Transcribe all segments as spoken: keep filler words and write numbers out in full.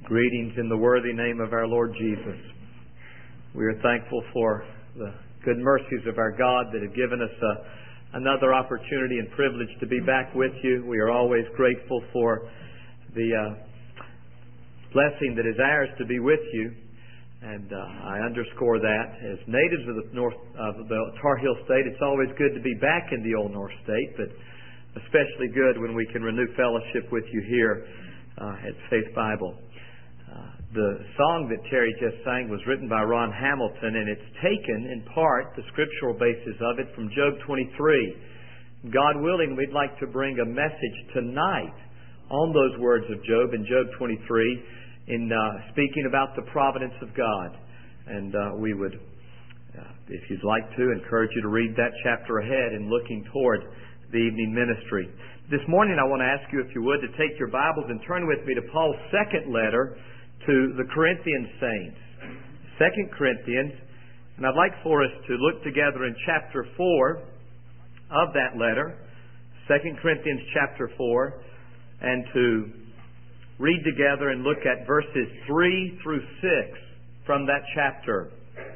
Greetings in the worthy name of our Lord Jesus. We are thankful for the good mercies of our God that have given us a, another opportunity and privilege to be back with you. We are always grateful for the uh, blessing that is ours to be with you. And uh, I underscore that. As natives of the North of the Tar Heel State, it's always good to be back in the Old North State, but especially good when we can renew fellowship with you here uh, at Faith Bible. Uh, the song that Terry just sang was written by Ron Hamilton, and it's taken in part the scriptural basis of it from Job twenty-three. God willing, we'd like to bring a message tonight on those words of Job in Job twenty-three in uh, speaking about the providence of God. And uh, we would, uh, if you'd like to, encourage you to read that chapter ahead in looking toward the evening ministry. This morning I want to ask you, if you would, to take your Bibles and turn with me to Paul's second letter to the Corinthian saints. Second Corinthians. And I'd like for us to look together in chapter four of that letter. Second Corinthians chapter four. And to read together and look at verses three through six from that chapter.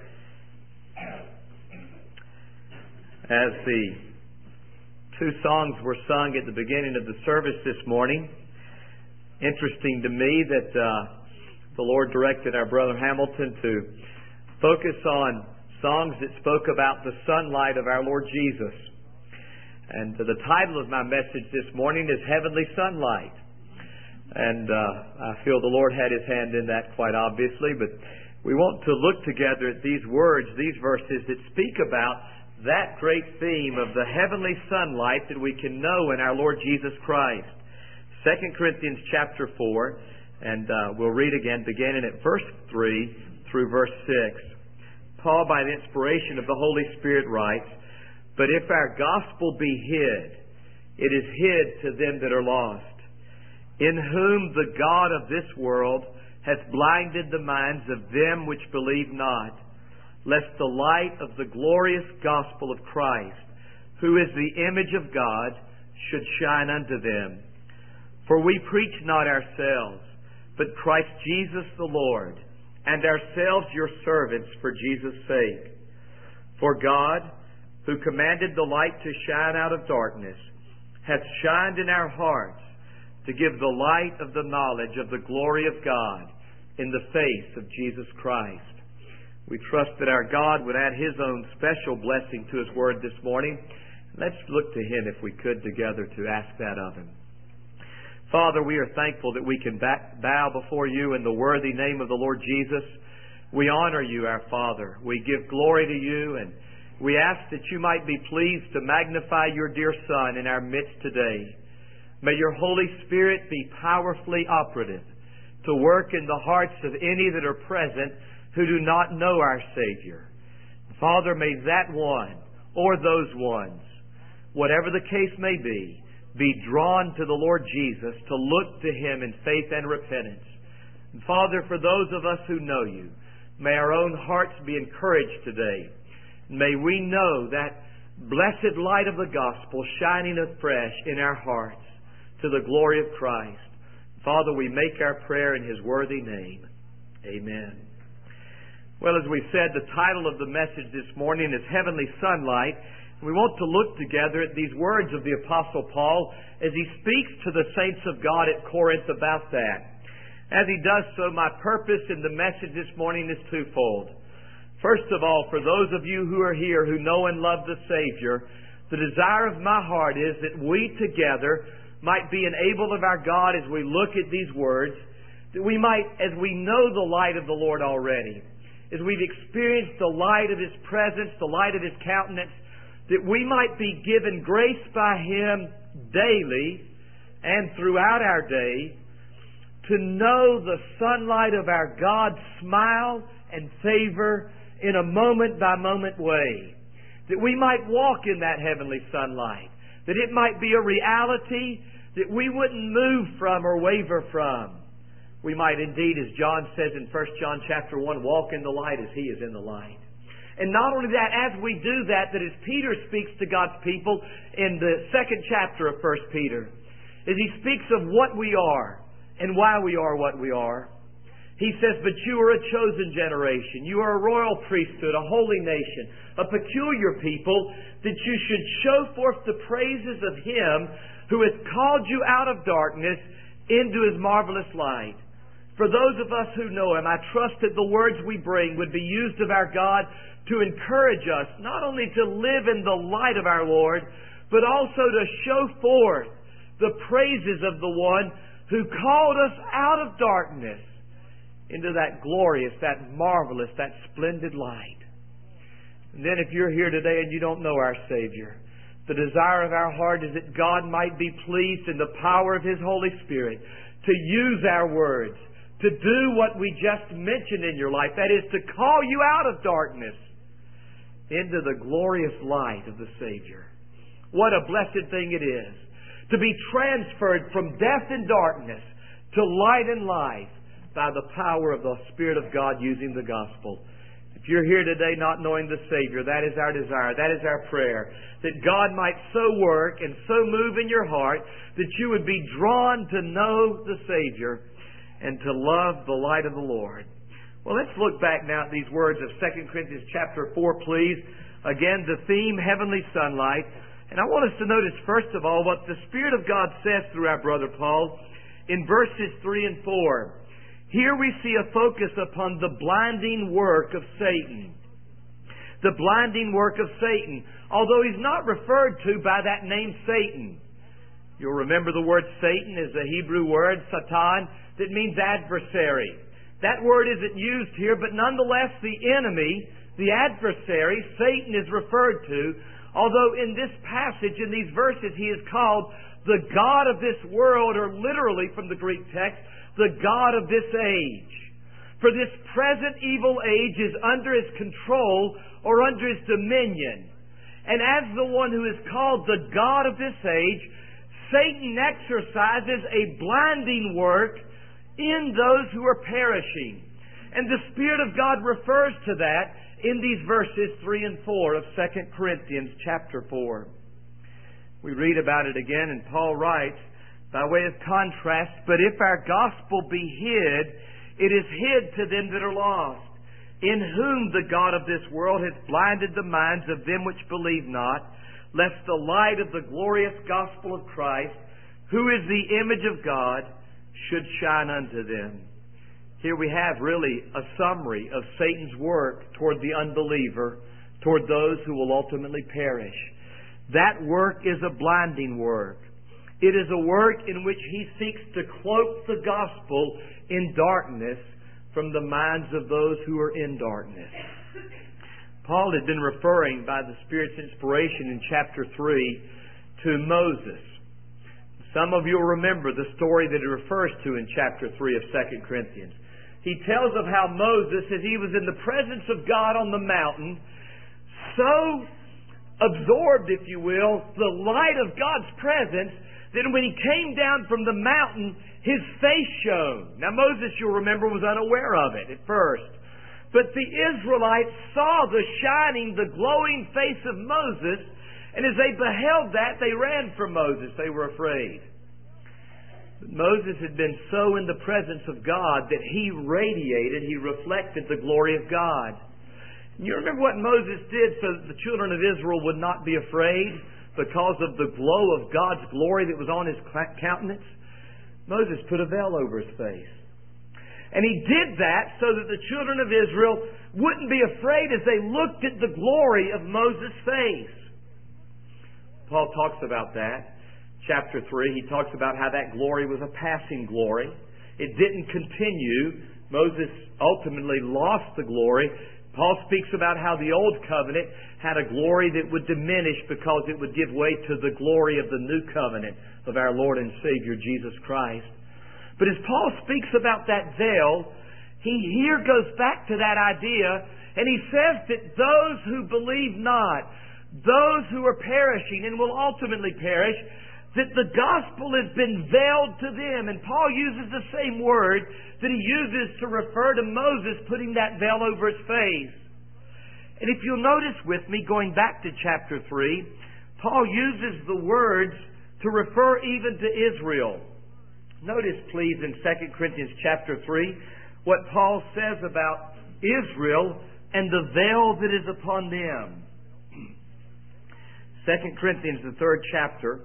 As the two songs were sung at the beginning of the service this morning, interesting to me that uh, the Lord directed our brother Hamilton to focus on songs that spoke about the sunlight of our Lord Jesus. And uh, the title of my message this morning is Heavenly Sunlight. And uh, I feel the Lord had His hand in that quite obviously, but we want to look together at these words, these verses that speak about that great theme of the heavenly sunlight that we can know in our Lord Jesus Christ. Second Corinthians chapter four, and uh, we'll read again beginning at verse three through verse six. Paul, by the inspiration of the Holy Spirit, writes, "But if our gospel be hid, it is hid to them that are lost, in whom the God of this world hath blinded the minds of them which believe not, lest the light of the glorious gospel of Christ, who is the image of God, should shine unto them. For we preach not ourselves, but Christ Jesus the Lord, and ourselves your servants for Jesus' sake. For God, who commanded the light to shine out of darkness, hath shined in our hearts to give the light of the knowledge of the glory of God in the face of Jesus Christ." We trust that our God would add His own special blessing to His Word this morning. Let's look to Him, if we could, together to ask that of Him. Father, we are thankful that we can back, bow before You in the worthy name of the Lord Jesus. We honor You, our Father. We give glory to You, and we ask that You might be pleased to magnify Your dear Son in our midst today. May Your Holy Spirit be powerfully operative to work in the hearts of any that are present who do not know our Savior. Father, may that one or those ones, whatever the case may be, be drawn to the Lord Jesus to look to Him in faith and repentance. And Father, for those of us who know You, may our own hearts be encouraged today. May we know that blessed light of the gospel shining afresh in our hearts to the glory of Christ. Father, we make our prayer in His worthy name. Amen. Well, as we said, the title of the message this morning is Heavenly Sunlight. We want to look together at these words of the Apostle Paul as he speaks to the saints of God at Corinth about that. As he does so, my purpose in the message this morning is twofold. First of all, for those of you who are here who know and love the Savior, the desire of my heart is that we together might be enabled of our God as we look at these words, that we might, as we know the light of the Lord already, as we've experienced the light of His presence, the light of His countenance, that we might be given grace by Him daily and throughout our day to know the sunlight of our God's smile and favor in a moment-by-moment way. That we might walk in that heavenly sunlight. That it might be a reality that we wouldn't move from or waver from. We might indeed, as John says in First John chapter one, walk in the light as He is in the light. And not only that, as we do that, that as Peter speaks to God's people in the second chapter of First Peter, as he speaks of what we are and why we are what we are, He says, but you are a chosen generation. You are a royal priesthood, a holy nation, a peculiar people, that you should show forth the praises of Him who has called you out of darkness into His marvelous light. For those of us who know Him, I trust that the words we bring would be used of our God to encourage us, not only to live in the light of our Lord, but also to show forth the praises of the one who called us out of darkness into that glorious, that marvelous, that splendid light. And then if you're here today and you don't know our Savior, the desire of our heart is that God might be pleased in the power of His Holy Spirit to use our words, to do what we just mentioned in your life. That is, to call you out of darkness into the glorious light of the Savior. What a blessed thing it is to be transferred from death and darkness to light and life by the power of the Spirit of God using the gospel. If you're here today not knowing the Savior, that is our desire, that is our prayer, that God might so work and so move in your heart that you would be drawn to know the Savior and to love the light of the Lord. Well, let's look back now at these words of Second Corinthians chapter four, please. Again, the theme, heavenly sunlight. And I want us to notice, first of all, what the Spirit of God says through our brother Paul in verses three and four. Here we see a focus upon the blinding work of Satan. The blinding work of Satan, although he's not referred to by that name Satan. You'll remember the word Satan is a Hebrew word, Satan, that means adversary. That word isn't used here, but nonetheless the enemy, the adversary, Satan is referred to, although in this passage, in these verses, he is called the God of this world, or literally from the Greek text, the God of this age. For this present evil age is under His control or under His dominion. And as the one who is called the God of this age, Satan exercises a blinding work in those who are perishing. And the Spirit of God refers to that in these verses three and four of Second Corinthians chapter four. We read about it again, and Paul writes, by way of contrast, but if our gospel be hid, it is hid to them that are lost, in whom the God of this world hath blinded the minds of them which believe not, lest the light of the glorious gospel of Christ, who is the image of God, should shine unto them. Here we have really a summary of Satan's work toward the unbeliever, toward those who will ultimately perish. That work is a blinding work. It is a work in which he seeks to cloak the gospel in darkness from the minds of those who are in darkness. Paul had been referring by the Spirit's inspiration in chapter three to Moses. Some of you will remember the story that he refers to in chapter three of Second Corinthians. He tells of how Moses, as he was in the presence of God on the mountain, so absorbed, if you will, the light of God's presence, that when he came down from the mountain, his face shone. Now Moses, you'll remember, was unaware of it at first. But the Israelites saw the shining, the glowing face of Moses, and as they beheld that, they ran from Moses. They were afraid. But Moses had been so in the presence of God that he radiated, he reflected the glory of God. And you remember what Moses did so that the children of Israel would not be afraid because of the glow of God's glory that was on his countenance? Moses put a veil over his face. And he did that so that the children of Israel wouldn't be afraid as they looked at the glory of Moses' face. Paul talks about that. Chapter three, he talks about how that glory was a passing glory. It didn't continue. Moses ultimately lost the glory. Paul speaks about how the Old Covenant had a glory that would diminish because it would give way to the glory of the New Covenant of our Lord and Savior Jesus Christ. But as Paul speaks about that veil, he here goes back to that idea, and he says that those who believe not, those who are perishing and will ultimately perish, that the gospel has been veiled to them. And Paul uses the same word that he uses to refer to Moses putting that veil over his face. And if you'll notice with me, going back to chapter three, Paul uses the words to refer even to Israel. Notice, please, in Second Corinthians chapter three, what Paul says about Israel and the veil that is upon them. Second Corinthians, the third chapter,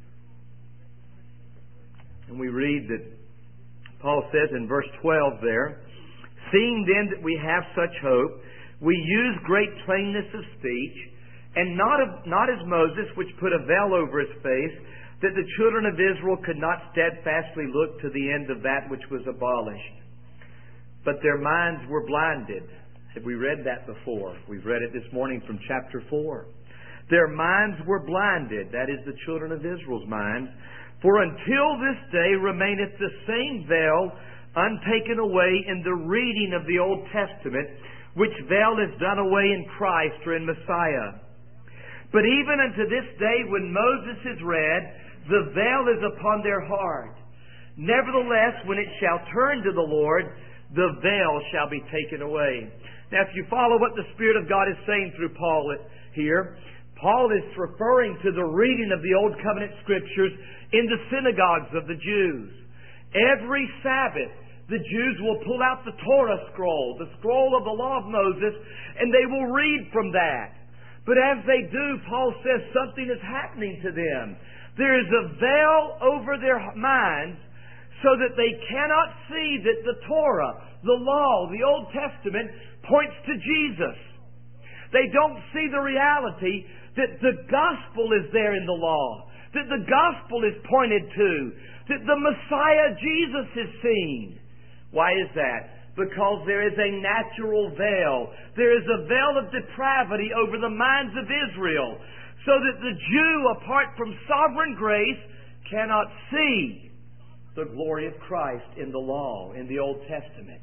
and we read that Paul says in verse twelve there, "Seeing then that we have such hope, we use great plainness of speech, and not, of, not as Moses, which put a veil over his face, that the children of Israel could not steadfastly look to the end of that which was abolished. But their minds were blinded." Have we read that before? We've read it this morning from chapter four. Their minds were blinded, that is the children of Israel's minds. "For until this day remaineth the same veil untaken away in the reading of the Old Testament, which veil is done away in Christ or in Messiah. But even unto this day when Moses is read, the veil is upon their heart. Nevertheless, when it shall turn to the Lord, the veil shall be taken away." Now, if you follow what the Spirit of God is saying through Paul here, Paul is referring to the reading of the Old Covenant Scriptures in the synagogues of the Jews. Every Sabbath, the Jews will pull out the Torah scroll, the scroll of the law of Moses, and they will read from that. But as they do, Paul says something is happening to them. There is a veil over their minds so that they cannot see that the Torah, the law, the Old Testament points to Jesus. They don't see the reality that the gospel is there in the law, that the gospel is pointed to, that the Messiah Jesus is seen. Why is that? Because there is a natural veil. There is a veil of depravity over the minds of Israel, so that the Jew, apart from sovereign grace, cannot see the glory of Christ in the law, in the Old Testament.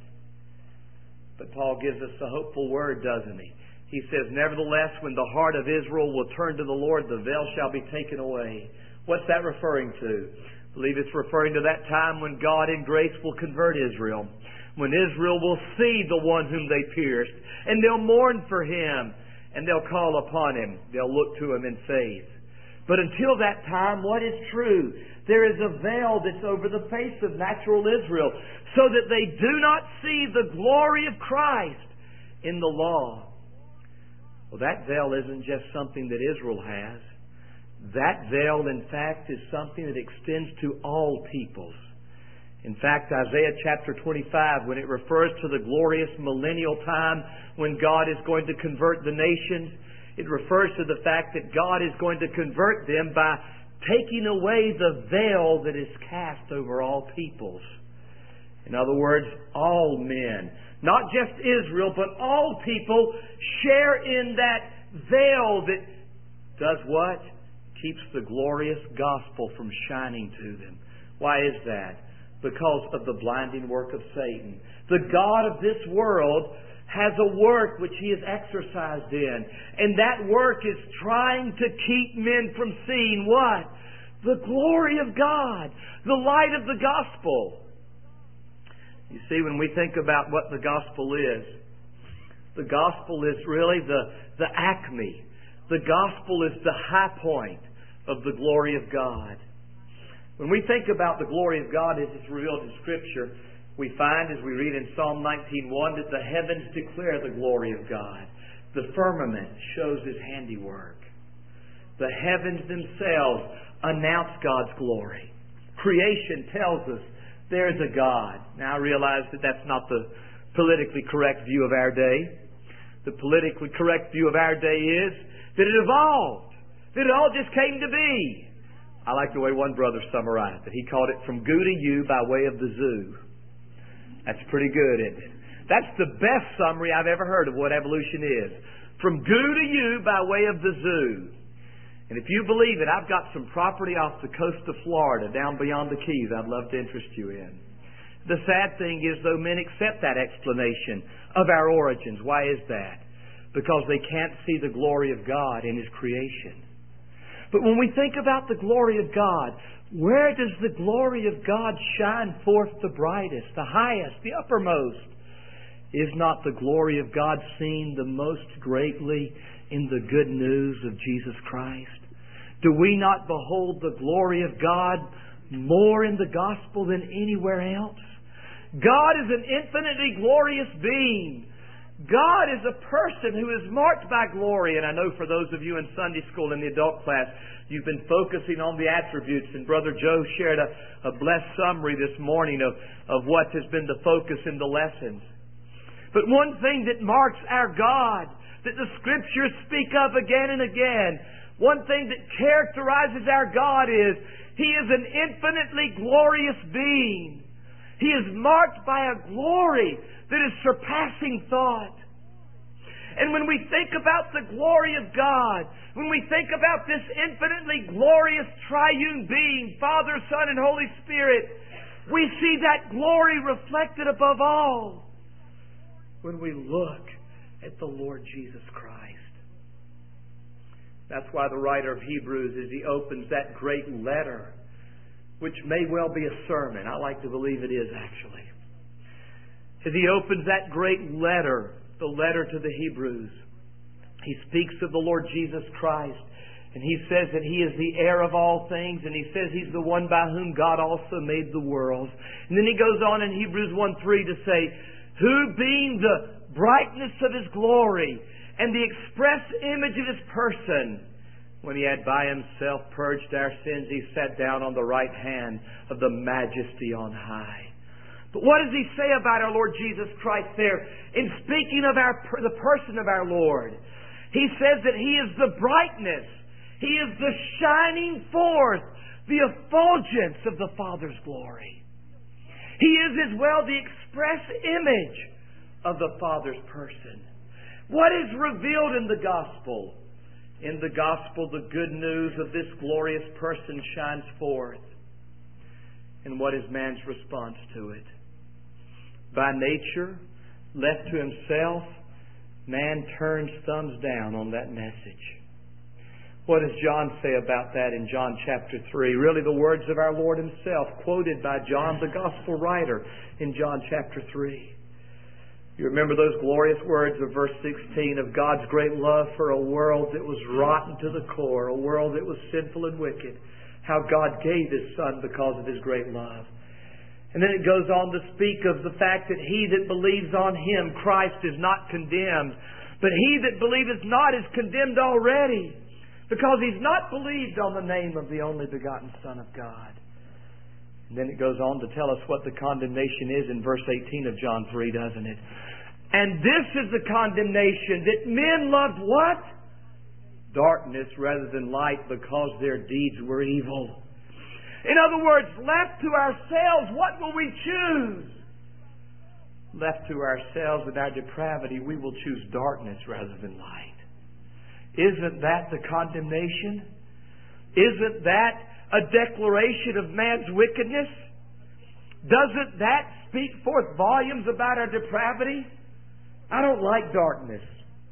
But Paul gives us a hopeful word, doesn't he? He says, "Nevertheless, when the heart of Israel will turn to the Lord, the veil shall be taken away." What's that referring to? I believe it's referring to that time when God in grace will convert Israel. When Israel will see the one whom they pierced, and they'll mourn for him, and they'll call upon him. They'll look to him in faith. But until that time, what is true? There is a veil that's over the face of natural Israel, so that they do not see the glory of Christ in the law. Well, that veil isn't just something that Israel has. That veil, in fact, is something that extends to all peoples. In fact, Isaiah chapter twenty-five, when it refers to the glorious millennial time when God is going to convert the nations, it refers to the fact that God is going to convert them by taking away the veil that is cast over all peoples. In other words, all men, not just Israel, but all people share in that veil that does what? Keeps the glorious gospel from shining to them. Why is that? Because of the blinding work of Satan. The God of this world has a work which he is exercised in. And that work is trying to keep men from seeing what? The glory of God. The light of the gospel. You see, when we think about what the gospel is, the gospel is really the, the acme. The gospel is the high point of the glory of God. When we think about the glory of God as it's revealed in Scripture, we find, as we read in Psalm nineteen one, that the heavens declare the glory of God. The firmament shows His handiwork. The heavens themselves announce God's glory. Creation tells us there's a God. Now I realize that that's not the politically correct view of our day. The politically correct view of our day is that it evolved. That it all just came to be. I like the way one brother summarized it. He called it from goo to you by way of the zoo. That's pretty good, isn't it? That's the best summary I've ever heard of what evolution is. From goo to you by way of the zoo. And if you believe it, I've got some property off the coast of Florida, down beyond the Keys, I'd love to interest you in. The sad thing is, though, men accept that explanation of our origins. Why is that? Because they can't see the glory of God in His creation. But when we think about the glory of God, where does the glory of God shine forth the brightest, the highest, the uppermost? Is not the glory of God seen the most greatly in the good news of Jesus Christ? Do we not behold the glory of God more in the gospel than anywhere else? God is an infinitely glorious being. God is a person who is marked by glory. And I know for those of you in Sunday school in the adult class, you've been focusing on the attributes. And Brother Joe shared a, a blessed summary this morning of, of what has been the focus in the lessons. But one thing that marks our God, that the Scriptures speak of again and again, one thing that characterizes our God is He is an infinitely glorious being. He is marked by a glory that is surpassing thought. And when we think about the glory of God, when we think about this infinitely glorious triune being, Father, Son, and Holy Spirit, we see that glory reflected above all when we look at the Lord Jesus Christ. That's why the writer of Hebrews, as he opens that great letter, which may well be a sermon, I like to believe it is actually, as he opens that great letter, the letter to the Hebrews, he speaks of the Lord Jesus Christ. And he says that He is the heir of all things. And he says He's the one by whom God also made the world. And then he goes on in Hebrews one three to say, who being the brightness of His glory and the express image of His person, when He had by Himself purged our sins, He sat down on the right hand of the Majesty on high. But what does He say about our Lord Jesus Christ there? In speaking of our, the person of our Lord, He says that He is the brightness. He is the shining forth, the effulgence of the Father's glory. He is as well the express image of the Father's person. What is revealed in the Gospel? In the Gospel, the good news of this glorious person shines forth. And what is man's response to it? By nature, left to himself, man turns thumbs down on that message. What does John say about that in John chapter three? Really the words of our Lord Himself, quoted by John, the Gospel writer, in John chapter three. You remember those glorious words of verse sixteen of God's great love for a world that was rotten to the core, a world that was sinful and wicked. How God gave His Son because of His great love. And then it goes on to speak of the fact that he that believes on Him, Christ, is not condemned. But he that believeth not is condemned already, because he's not believed on the name of the only begotten Son of God. And then it goes on to tell us what the condemnation is in verse eighteen of John three, doesn't it? And this is the condemnation, that men loved what? Darkness rather than light, because their deeds were evil. In other words, left to ourselves, what will we choose? Left to ourselves with our depravity, we will choose darkness rather than light. Isn't that the condemnation? Isn't that a declaration of man's wickedness? Doesn't that speak forth volumes about our depravity? I don't like darkness.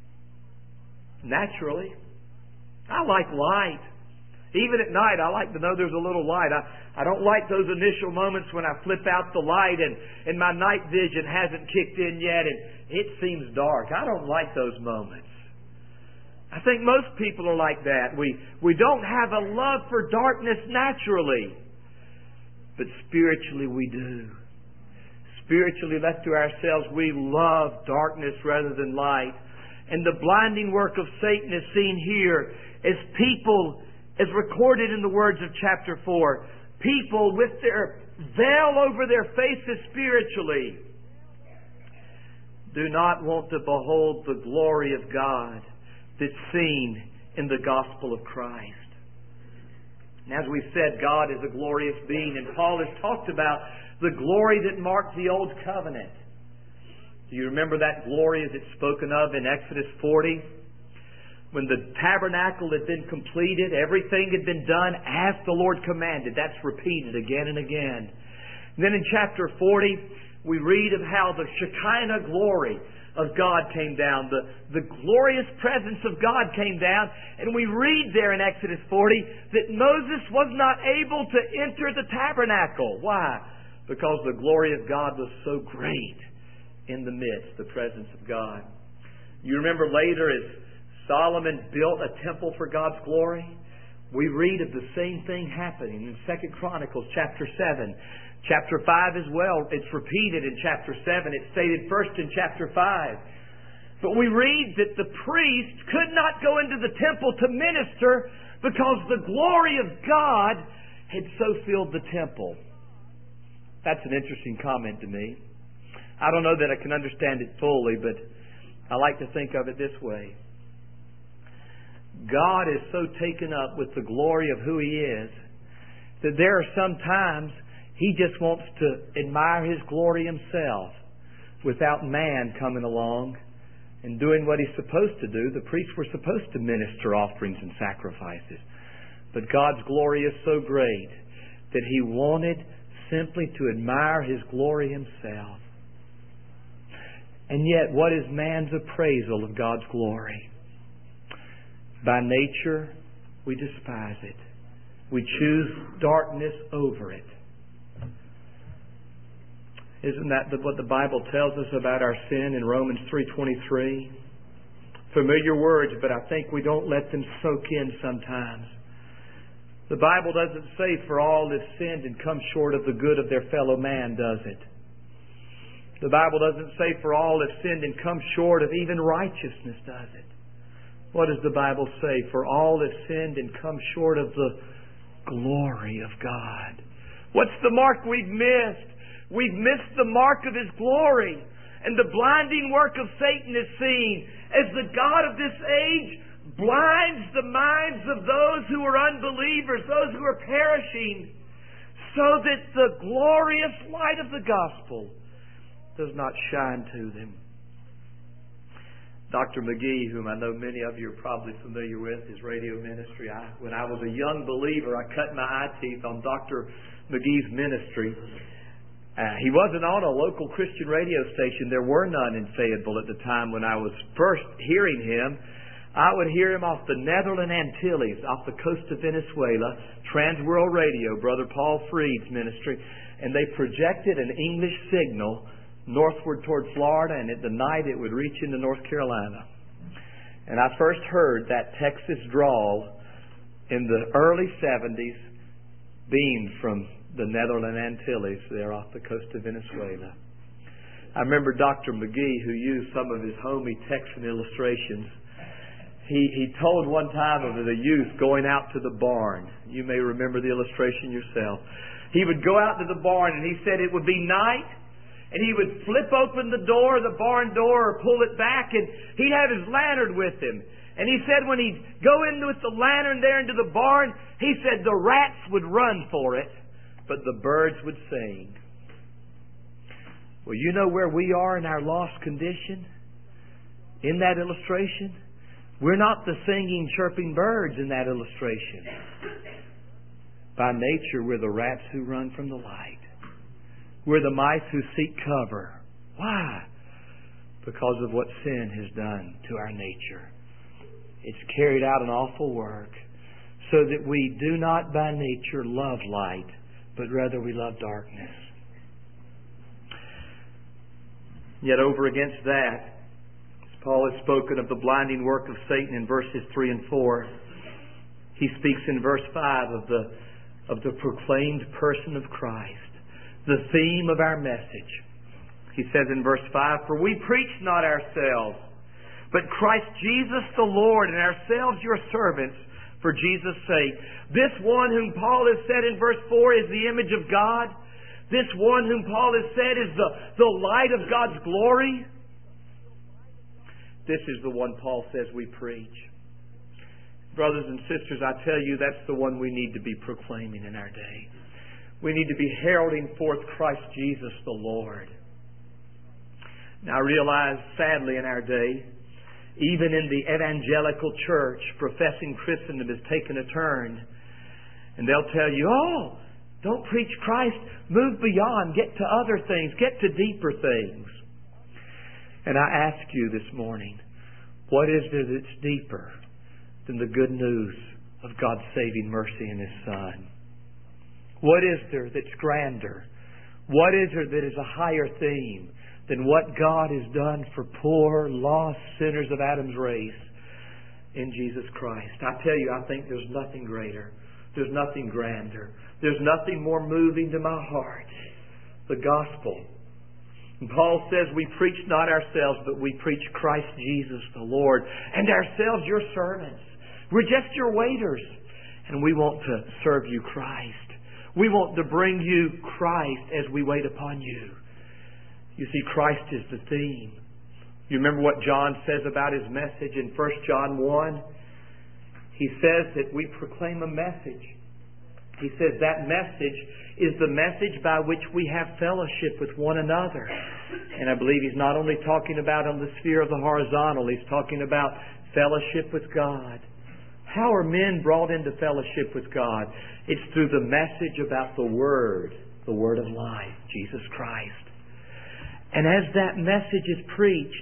Naturally. I like light. Even at night, I like to know there's a little light. I, I don't like those initial moments when I flip out the light and, and my night vision hasn't kicked in yet and it seems dark. I don't like those moments. I think most people are like that. We, we don't have a love for darkness naturally. But spiritually we do. Spiritually left to ourselves, we love darkness rather than light. And the blinding work of Satan is seen here as people, as recorded in the words of chapter four, people with their veil over their faces spiritually do not want to behold the glory of God that's seen in the gospel of Christ. And as we said, God is a glorious being, and Paul has talked about the glory that marked the old covenant. Do you remember that glory as it's spoken of in Exodus forty? When the tabernacle had been completed, everything had been done as the Lord commanded. That's repeated again and again. And then in chapter forty, we read of how the Shekinah glory of God came down. The, the glorious presence of God came down. And we read there in Exodus forty that Moses was not able to enter the tabernacle. Why? Because the glory of God was so great in the midst, the presence of God. You remember later as Solomon built a temple for God's glory, we read of the same thing happening in Second Chronicles chapter seven. Chapter five as well, it's repeated in chapter seven. It's stated first in chapter five. But we read that the priest could not go into the temple to minister because the glory of God had so filled the temple. That's an interesting comment to me. I don't know that I can understand it fully, but I like to think of it this way. God is so taken up with the glory of who He is that there are some times He just wants to admire His glory Himself without man coming along and doing what He's supposed to do. The priests were supposed to minister offerings and sacrifices. But God's glory is so great that He wanted simply to admire His glory Himself. And yet, what is man's appraisal of God's glory? By nature, we despise it. We choose darkness over it. Isn't that what the Bible tells us about our sin in Romans three twenty-three? Familiar words, but I think we don't let them soak in sometimes. The Bible doesn't say for all have sinned and come short of the good of their fellow man, does it? The Bible doesn't say for all have sinned and come short of even righteousness, does it? What does the Bible say? For all have sinned and come short of the glory of God. What's the mark we've missed? We've missed the mark of His glory. And the blinding work of Satan is seen as the God of this age blinds the minds of those who are unbelievers, those who are perishing, so that the glorious light of the gospel does not shine to them. Doctor McGee, whom I know many of you are probably familiar with, his radio ministry. I, when I was a young believer, I cut my eye teeth on Doctor McGee's ministry. Uh, he wasn't on a local Christian radio station. There were none in Fayetteville at the time when I was first hearing him. I would hear him off the Netherland Antilles, off the coast of Venezuela, Transworld Radio, Brother Paul Freed's ministry, and they projected an English signal northward toward Florida, and at the night it would reach into North Carolina. And I first heard that Texas drawl in the early seventies, beamed from the Netherland Antilles there off the coast of Venezuela. I remember Doctor McGee, who used some of his homey Texan illustrations. He, he told one time of the youth going out to the barn. You may remember the illustration yourself. He would go out to the barn, and he said it would be night, and he would flip open the door, the barn door, or pull it back, and he'd have his lantern with him. And he said when he'd go in with the lantern there into the barn, he said the rats would run for it, but the birds would sing. Well, you know where we are in our lost condition? In that illustration? We're not the singing, chirping birds in that illustration. By nature, we're the rats who run from the light. We're the mice who seek cover. Why? Because of what sin has done to our nature. It's carried out an awful work so that we do not by nature love light, but rather we love darkness. Yet over against that, Paul has spoken of the blinding work of Satan in verses three and four. He speaks in verse five of the, of the proclaimed person of Christ, the theme of our message. He says in verse five, "For we preach not ourselves, but Christ Jesus the Lord, and ourselves your servants for Jesus' sake." This one whom Paul has said in verse four is the image of God. This one whom Paul has said is the, the light of God's glory. This is the one Paul says we preach. Brothers and sisters, I tell you, that's the one we need to be proclaiming in our day. We need to be heralding forth Christ Jesus the Lord. Now I realize, sadly, in our day, even in the evangelical church, professing Christendom has taken a turn. And they'll tell you, oh, don't preach Christ. Move beyond. Get to other things. Get to deeper things. And I ask you this morning, what is there that's deeper than the good news of God's saving mercy in His Son? What is there that's grander? What is there that is a higher theme than what God has done for poor, lost sinners of Adam's race in Jesus Christ? I tell you, I think there's nothing greater. There's nothing grander. There's nothing more moving to my heart. The gospel. And Paul says we preach not ourselves, but we preach Christ Jesus the Lord, and ourselves your servants. We're just your waiters, and we want to serve you Christ. We want to bring you Christ as we wait upon you. You see, Christ is the theme. You remember what John says about his message in First John one? He says that we proclaim a message. He says that message is the message by which we have fellowship with one another. And I believe he's not only talking about on the sphere of the horizontal, he's talking about fellowship with God. How are men brought into fellowship with God? It's through the message about the Word, the Word of life, Jesus Christ. And as that message is preached,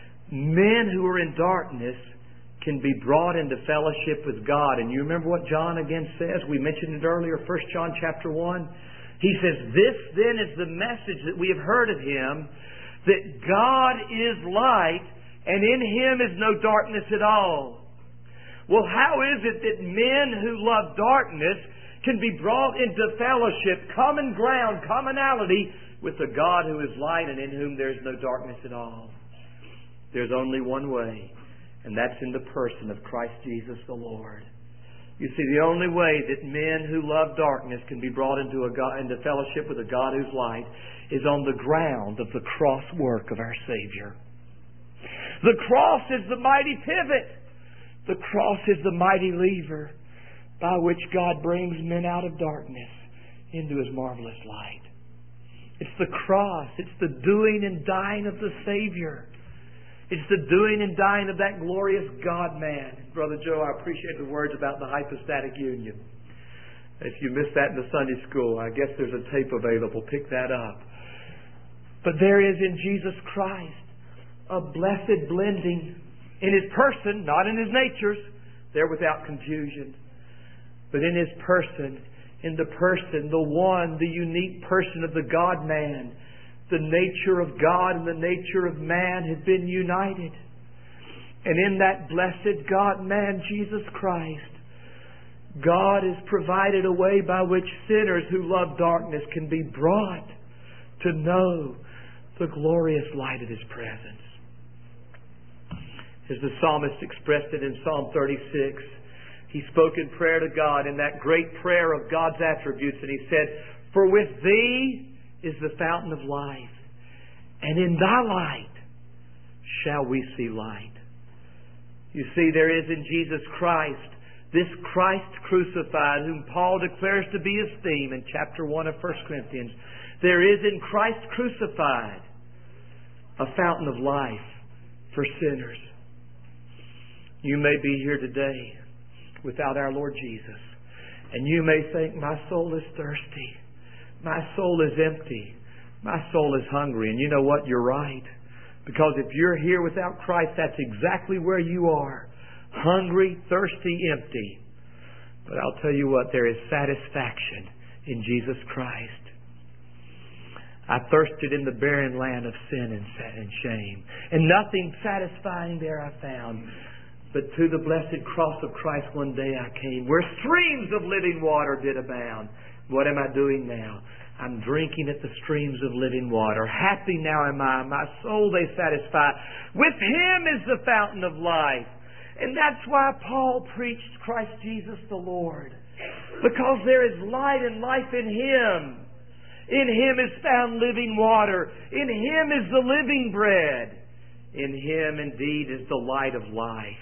men who are in darkness can be brought into fellowship with God. And you remember what John again says? We mentioned it earlier, First John chapter one. He says, this then is the message that we have heard of Him, that God is light, and in Him is no darkness at all. Well, how is it that men who love darkness can be brought into fellowship, common ground, commonality, with the God who is light and in whom there is no darkness at all? There's only one way, and that's in the person of Christ Jesus the Lord. You see, the only way that men who love darkness can be brought into a God, into fellowship with a God who's light is on the ground of the cross work of our Savior. The cross is the mighty pivot. The cross is the mighty lever by which God brings men out of darkness into His marvelous light. It's the cross. It's the doing and dying of the Savior. It's the doing and dying of that glorious God-man. Brother Joe, I appreciate the words about the hypostatic union. If you missed that in the Sunday school, I guess there's a tape available. Pick that up. But there is in Jesus Christ a blessed blending in His person, not in His natures. They're without confusion. But in His person, in the person, the one, the unique person of the God-man, the nature of God and the nature of man have been united. And in that blessed God-man, Jesus Christ, God has provided a way by which sinners who love darkness can be brought to know the glorious light of His presence. As the psalmist expressed it in Psalm thirty-six, he spoke in prayer to God in that great prayer of God's attributes, and he said, "For with Thee is the fountain of life, and in Thy light shall we see light." You see, there is in Jesus Christ, this Christ crucified, whom Paul declares to be his theme in chapter one of First Corinthians. There is in Christ crucified a fountain of life for sinners. You may be here today without our Lord Jesus, and you may think, my soul is thirsty. My soul is empty. My soul is hungry. And you know what? You're right. Because if you're here without Christ, that's exactly where you are. Hungry, thirsty, empty. But I'll tell you what, there is satisfaction in Jesus Christ. I thirsted in the barren land of sin and shame, and nothing satisfying there I found. But to the blessed cross of Christ one day I came, where streams of living water did abound. What am I doing now? I'm drinking at the streams of living water. Happy now am I. My soul they satisfy. With Him is the fountain of life. And that's why Paul preached Christ Jesus the Lord. Because there is light and life in Him. In Him is found living water. In Him is the living bread. In Him indeed is the light of life.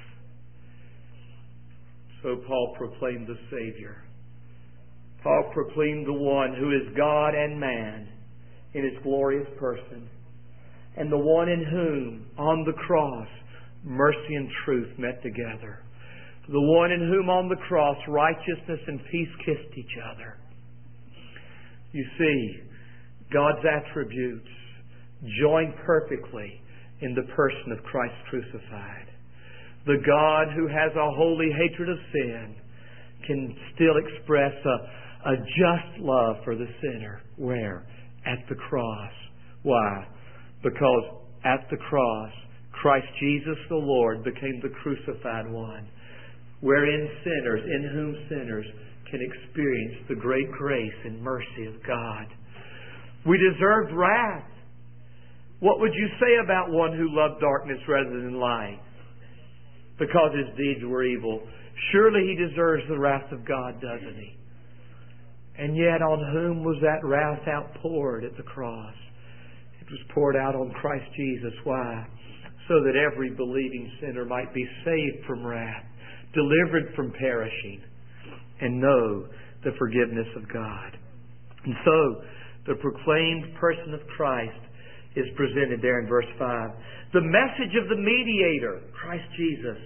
So Paul proclaimed the Savior. Paul proclaimed the one who is God and man in His glorious person, and the one in whom, on the cross, mercy and truth met together. The one in whom, on the cross, righteousness and peace kissed each other. You see, God's attributes join perfectly in the person of Christ crucified. The God who has a holy hatred of sin can still express a, a just love for the sinner. Where? At the cross. Why? Because at the cross, Christ Jesus the Lord became the crucified one, wherein sinners, in whom sinners can experience the great grace and mercy of God. We deserved wrath. What would you say about one who loved darkness rather than light? Because his deeds were evil. Surely he deserves the wrath of God, doesn't he? And yet on whom was that wrath outpoured at the cross? It was poured out on Christ Jesus. Why? So that every believing sinner might be saved from wrath, delivered from perishing, and know the forgiveness of God. And so, the proclaimed person of Christ is presented there in verse five. The message of the mediator, Christ Jesus.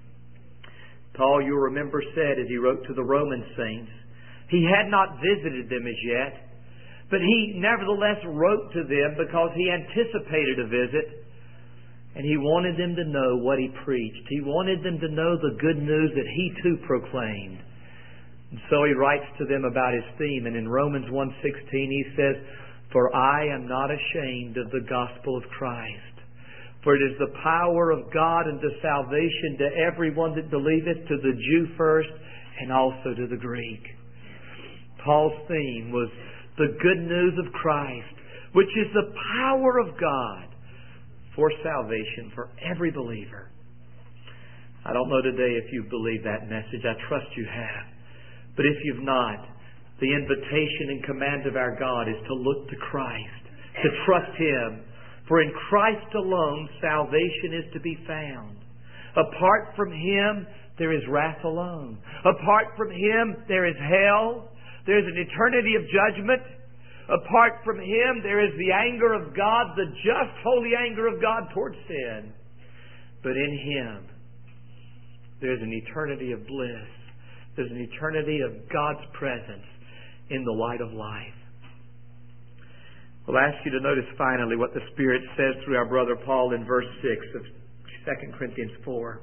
Paul, you'll remember, said as he wrote to the Roman saints, he had not visited them as yet, but he nevertheless wrote to them because he anticipated a visit, and he wanted them to know what he preached. He wanted them to know the good news that he too proclaimed. And so he writes to them about his theme, and in Romans one sixteen he says, "For I am not ashamed of the gospel of Christ, for it is the power of God unto salvation to everyone that believeth, to the Jew first, and also to the Greek." Paul's theme was the good news of Christ, which is the power of God for salvation for every believer. I don't know today if you believe that message. I trust you have. But if you've not, the invitation and command of our God is to look to Christ, to trust Him. For in Christ alone salvation is to be found. Apart from Him, there is wrath alone. Apart from Him, there is hell. There is an eternity of judgment. Apart from Him, there is the anger of God, the just, holy anger of God towards sin. But in Him, there's an eternity of bliss. There's an eternity of God's presence in the light of life. We'll ask you to notice finally what the Spirit says through our brother Paul in verse six of Second Corinthians four.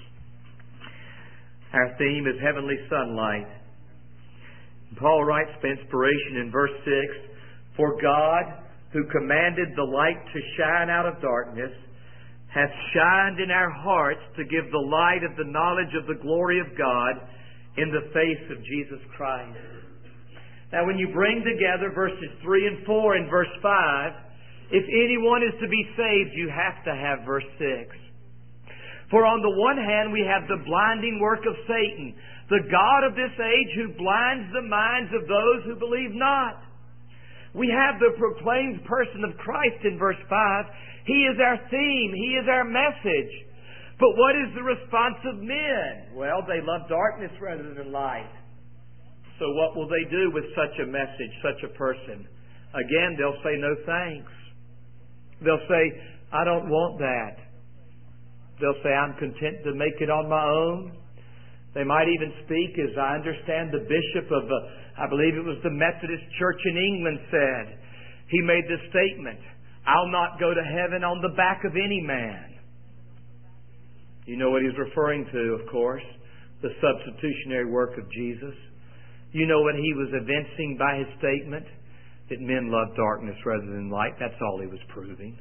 Our theme is heavenly sunlight. Paul writes by inspiration in verse six, "For God, who commanded the light to shine out of darkness, hath shined in our hearts to give the light of the knowledge of the glory of God in the face of Jesus Christ." Now when you bring together verses three and four and verse five, if anyone is to be saved, you have to have verse six. For on the one hand we have the blinding work of Satan, the god of this age who blinds the minds of those who believe not. We have the proclaimed person of Christ in verse five. He is our theme. He is our message. But what is the response of men? Well, they love darkness rather than light. So what will they do with such a message, such a person? Again, they'll say no thanks. They'll say, I don't want that. They'll say, I'm content to make it on my own. They might even speak, as I understand the bishop of, uh, I believe it was the Methodist Church in England said, he made this statement, I'll not go to heaven on the back of any man. You know what he's referring to, of course, the substitutionary work of Jesus. You know what he was evincing by his statement? That men love darkness rather than light. That's all he was proving.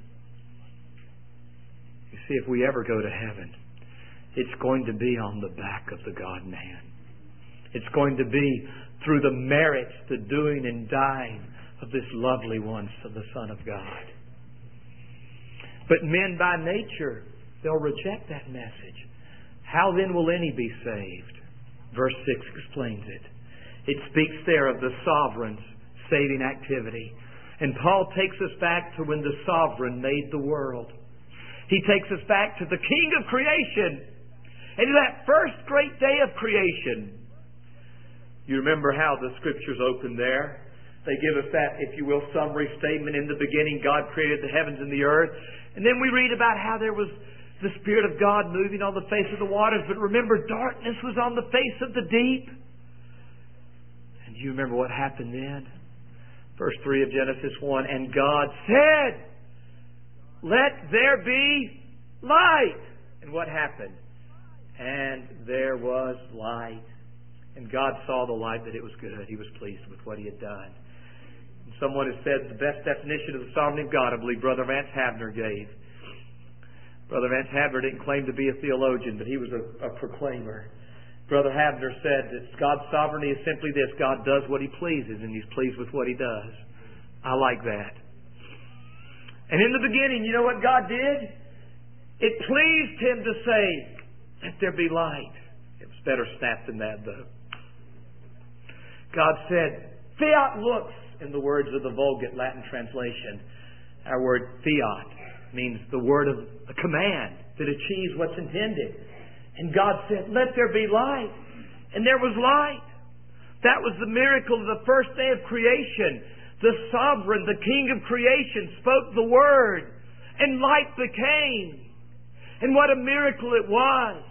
You see, if we ever go to heaven, it's going to be on the back of the God-man. It's going to be through the merits, the doing and dying of this lovely one, the Son of God. But men by nature, they'll reject that message. How then will any be saved? Verse six explains it. It speaks there of the sovereign's saving activity. And Paul takes us back to when the sovereign made the world. He takes us back to the King of creation. And to that first great day of creation. You remember how the Scriptures open there? They give us that, if you will, summary statement. In the beginning, God created the heavens and the earth. And then we read about how there was the Spirit of God moving on the face of the waters. But remember, darkness was on the face of the deep. And you remember what happened then? Verse three of Genesis one, and God said, let there be light. And what happened? And there was light. And God saw the light that it was good. He was pleased with what He had done. And someone has said the best definition of the sovereignty of God, I believe Brother Vance Havner gave. Brother Vance Havner didn't claim to be a theologian, but he was a, a proclaimer. Brother Havner said that God's sovereignty is simply this: God does what He pleases, and He's pleased with what He does. I like that. And in the beginning, you know what God did? It pleased Him to say, "Let there be light." It was better snapped than that, though. God said, "Fiat lux," in the words of the Vulgate Latin translation. Our word fiat means the word of a command that achieves what's intended. And God said, "Let there be light." And there was light. That was the miracle of the first day of creation. The sovereign, the King of creation, spoke the word, and light became. And what a miracle it was.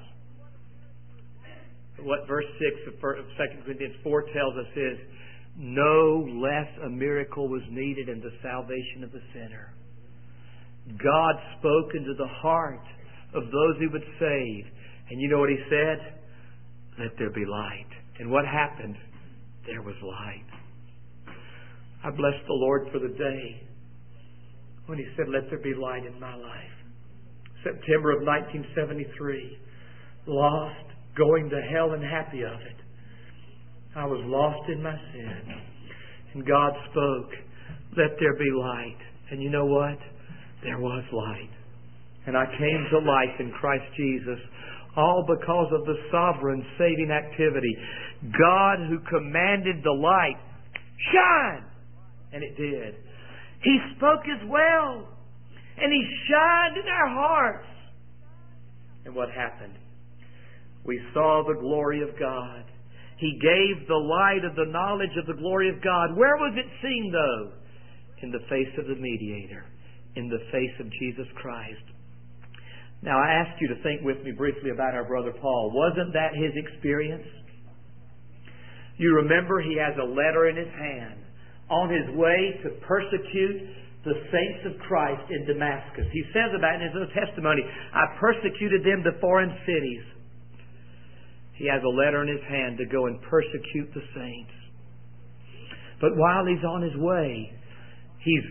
What verse six of Second Corinthians four tells us is, no less a miracle was needed in the salvation of the sinner. God spoke into the heart of those He would save. And you know what He said? Let there be light. And what happened? There was light. I bless the Lord for the day when He said, "Let there be light in my life." September of nineteen seventy-three. Lost, going to hell and happy of it. I was lost in my sin. And God spoke, "Let there be light." And you know what? There was light. And I came to life in Christ Jesus, all because of the sovereign saving activity. God, who commanded the light, shine! And it did. He spoke as well. And He shined in our hearts. And what happened? We saw the glory of God. He gave the light of the knowledge of the glory of God. Where was it seen, though? In the face of the mediator. In the face of Jesus Christ. Now, I ask you to think with me briefly about our brother Paul. Wasn't that his experience? You remember he has a letter in his hand on his way to persecute the saints of Christ in Damascus. He says about it in his own testimony, "I persecuted them to foreign cities." He has a letter in his hand to go and persecute the saints. But while he's on his way, he's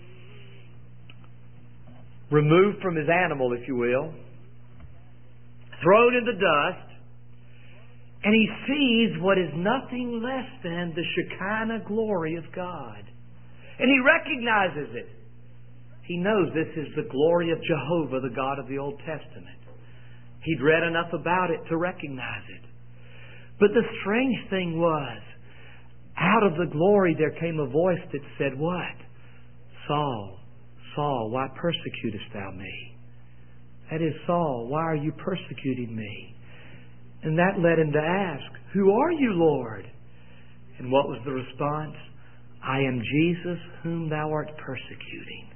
removed from his animal, if you will, thrown in the dust, and he sees what is nothing less than the Shekinah glory of God. And he recognizes it. He knows this is the glory of Jehovah, the God of the Old Testament. He'd read enough about it to recognize it. But the strange thing was, out of the glory there came a voice that said, "What? Saul, Saul, why persecutest thou me?" That is, Saul, why are you persecuting me? And that led him to ask, "Who are you, Lord?" And what was the response? "I am Jesus whom thou art persecuting."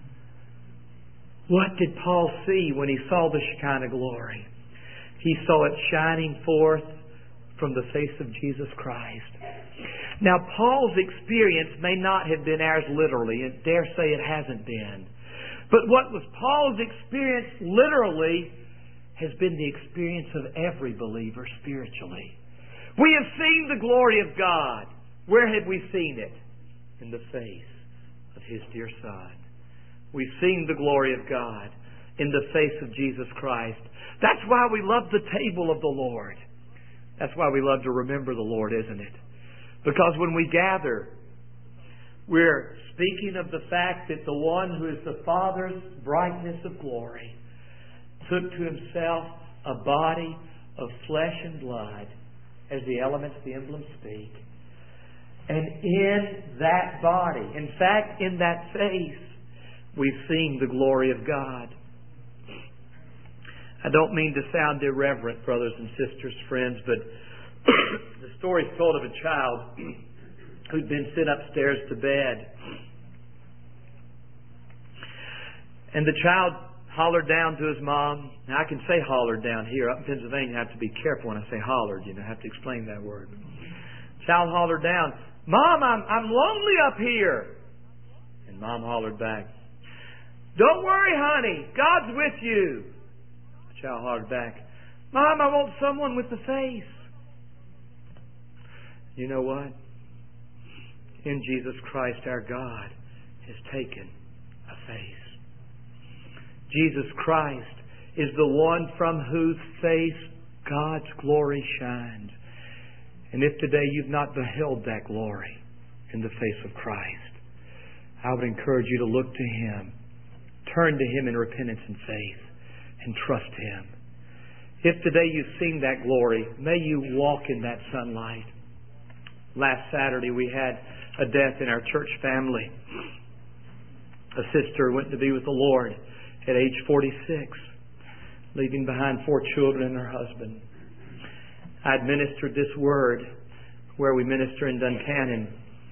What did Paul see when he saw the Shekinah glory? He saw it shining forth from the face of Jesus Christ. Now, Paul's experience may not have been ours literally, and dare say it hasn't been. But what was Paul's experience literally has been the experience of every believer spiritually. We have seen the glory of God. Where have we seen it? In the face of His dear Son. We've seen the glory of God in the face of Jesus Christ. That's why we love the table of the Lord. That's why we love to remember the Lord, isn't it? Because when we gather, we're speaking of the fact that the one who is the Father's brightness of glory took to Himself a body of flesh and blood, as the elements, the emblems speak. And in that body, in fact, in that face, we've seen the glory of God. I don't mean to sound irreverent, brothers and sisters, friends, but the story is told of a child who'd been sent upstairs to bed. And the child hollered down to his mom. Now, I can say hollered down here. Up in Pennsylvania, I have to be careful when I say hollered. You know, I have to explain that word. Child hollered down, "Mom, I'm, I'm lonely up here." And Mom hollered back, "Don't worry, honey. God's with you." The child hollered back, "Mom, I want someone with the face." You know what? In Jesus Christ, our God has taken a face. Jesus Christ is the one from whose face God's glory shines. And if today you've not beheld that glory in the face of Christ, I would encourage you to look to Him, turn to Him in repentance and faith, and trust Him. If today you've seen that glory, may you walk in that sunlight. Last Saturday we had a death in our church family. A sister went to be with the Lord at age forty-six, leaving behind four children and her husband. I administered this word where we minister in Duncannon.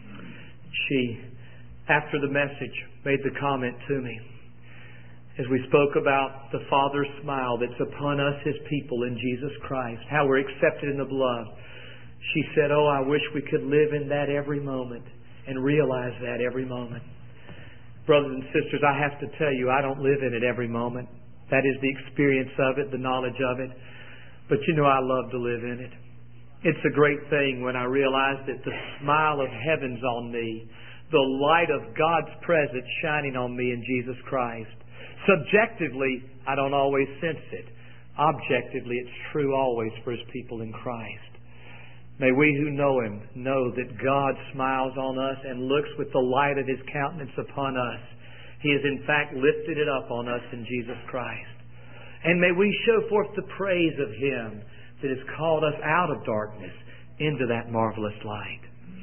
She, after the message, made the comment to me as we spoke about the Father's smile that's upon us, His people in Jesus Christ, how we're accepted in the blood. She said, oh, I wish we could live in that every moment and realize that every moment. Brothers and sisters, I have to tell you, I don't live in it every moment. That is the experience of it, the knowledge of it. But you know I love to live in it. It's a great thing when I realize that the smile of heaven's on me, the light of God's presence shining on me in Jesus Christ. Subjectively, I don't always sense it. Objectively, it's true always for His people in Christ. May we who know Him know that God smiles on us and looks with the light of His countenance upon us. He has in fact lifted it up on us in Jesus Christ. And may we show forth the praise of Him that has called us out of darkness into that marvelous light.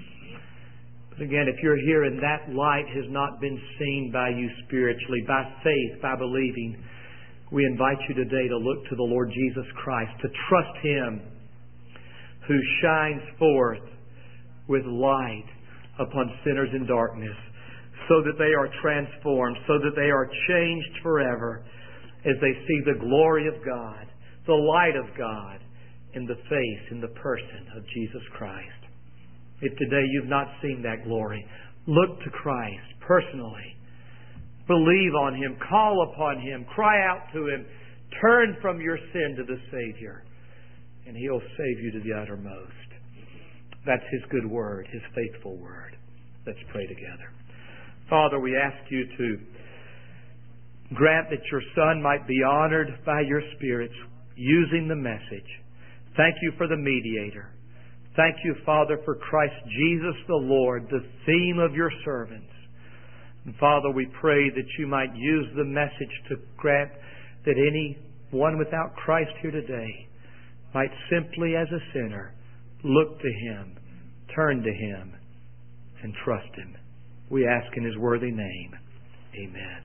But again, if you're here and that light has not been seen by you spiritually, by faith, by believing, we invite you today to look to the Lord Jesus Christ, to trust Him who shines forth with light upon sinners in darkness, so that they are transformed, so that they are changed forever as they see the glory of God, the light of God in the face, in the person of Jesus Christ. If today you've not seen that glory, look to Christ personally. Believe on Him, call upon Him, cry out to Him, turn from your sin to the Savior, and He'll save you to the uttermost. That's His good word, His faithful word. Let's pray together. Father, we ask you to grant that your Son might be honored by your spirits using the message. Thank you for the mediator. Thank you, Father, for Christ Jesus the Lord, the theme of your servants. And Father, we pray that you might use the message to grant that anyone without Christ here today might simply as a sinner look to Him, turn to Him, and trust Him. We ask in His worthy name. Amen.